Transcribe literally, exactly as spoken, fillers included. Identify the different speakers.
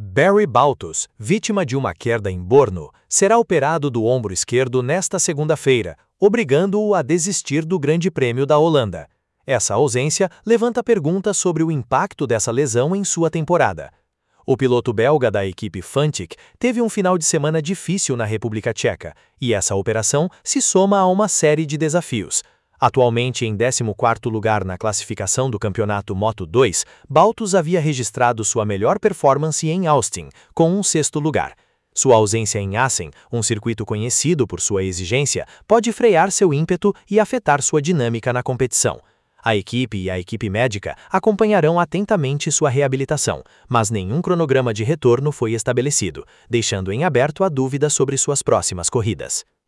Speaker 1: Barry Baltus, vítima de uma queda em Borno, será operado do ombro esquerdo nesta segunda-feira, obrigando-o a desistir do Grande Prêmio da Holanda. Essa ausência levanta perguntas sobre o impacto dessa lesão em sua temporada. O piloto belga da equipe Fantic teve um final de semana difícil na República Tcheca, e essa operação se soma a uma série de desafios. Atualmente em décimo quarto lugar na classificação do campeonato Moto dois, Baltus havia registrado sua melhor performance em Austin, com um sexto lugar. Sua ausência em Assen, um circuito conhecido por sua exigência, pode frear seu ímpeto e afetar sua dinâmica na competição. A equipe e a equipe médica acompanharão atentamente sua reabilitação, mas nenhum cronograma de retorno foi estabelecido, deixando em aberto a dúvida sobre suas próximas corridas.